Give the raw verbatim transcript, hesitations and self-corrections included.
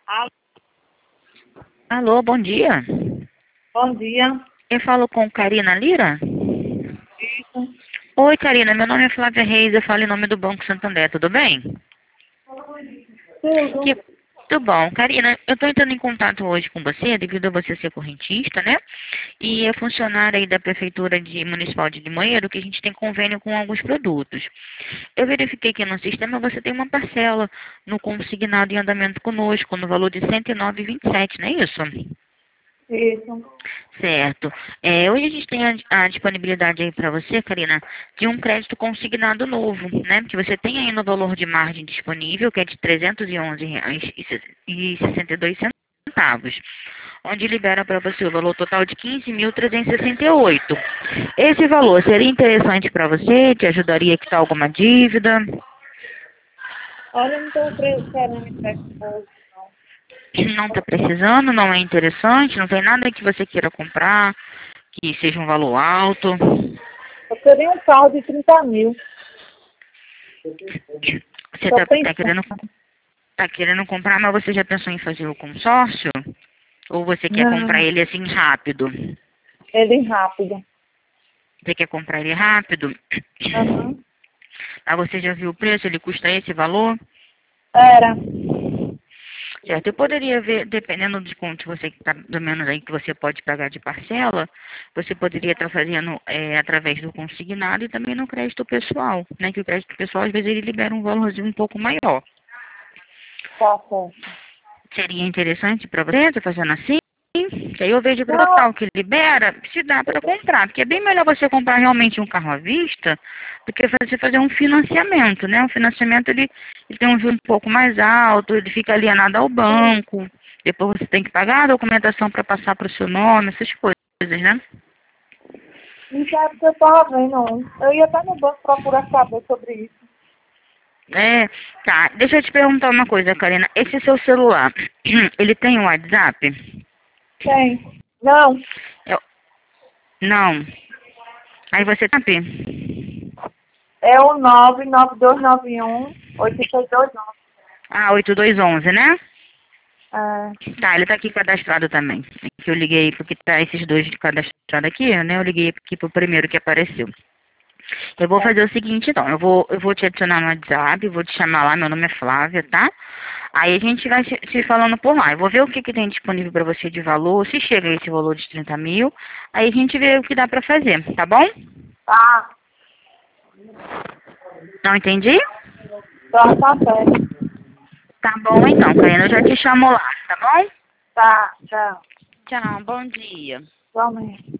Ah, Alô, bom dia. bom dia. Eu falo com Karina Lira? Isso. Oi, Karina, meu nome é Flávia Reis, eu falo em nome do Banco Santander, tudo bem? Tudo. Que... Tudo bom. Karina, eu estou entrando em contato hoje com você, devido a você ser correntista, né? E é funcionária aí da Prefeitura de Municipal de Limoeiro, que a gente tem convênio com alguns produtos. Eu verifiquei que no sistema você tem uma parcela no consignado em andamento conosco, no valor de cento e nove vírgula vinte e sete, não é isso? Isso. Certo. É, hoje a gente tem a, a disponibilidade aí para você, Karina, de um crédito consignado novo, né? Que você tem aí no valor de margem disponível, que é de trezentos e onze reais e sessenta e dois centavos, onde libera para você o valor total de quinze mil trezentos e sessenta e oito. Esse valor seria interessante para você? Te ajudaria a quitar alguma dívida? Olha, eu não estou querendo empréstimo hoje, não. Não está precisando? Não é interessante? Não tem nada que você queira comprar que seja um valor alto? Eu queria um carro de trinta mil. Você Estou está tá tá pensando. querendo, tá querendo comprar, mas você já pensou em fazer o consórcio? Ou você quer comprar Não, ele assim rápido? ele rápido. Você quer comprar ele rápido? Aham. Ah, você já viu o preço? Ele custa esse valor? Era. Certo, eu poderia ver, dependendo de quanto você está, do menos aí que você pode pagar de parcela, você poderia estar fazendo é, através do consignado e também no crédito pessoal, né? Que o crédito pessoal, às vezes, ele libera um valorzinho um pouco maior. Tá certo. Seria interessante para você, estar fazendo assim? Que aí eu vejo o Não, total que libera, se dá para comprar. Porque é bem melhor você comprar realmente um carro à vista do que você fazer um financiamento, né? O financiamento, ele, ele tem um juro um pouco mais alto, ele fica alienado ao banco. Depois você tem que pagar a documentação para passar para o seu nome, essas coisas, né? não sabe o que eu estava vendo, não. Eu ia até no banco procurar saber sobre isso. É, tá. Deixa eu te perguntar uma coisa, Karina. Esse seu celular, ele tem um WhatsApp? Tem. Não, Eu- não. Aí você tá. é o nove nove dois nove um oito seis dois nove. Ah, oito dois um um, né? É, Tá, ele tá aqui cadastrado também. É que eu liguei porque tá esses dois cadastrados aqui, né? Eu liguei aqui pro primeiro que apareceu. Eu vou é. fazer o seguinte, então. Eu vou, eu vou te adicionar no WhatsApp, vou te chamar lá, meu nome é Flávia, tá? Aí a gente vai se, se falando por lá. Eu vou ver o que, que tem disponível pra você de valor, se chega a esse valor de trinta mil. Aí a gente vê o que dá pra fazer, tá bom? Tá, Não entendi? tá, tá certo. Tá bom então, Karina. Eu já te chamo lá, tá bom? Tá, tchau. Tchau, bom dia. Igualmente.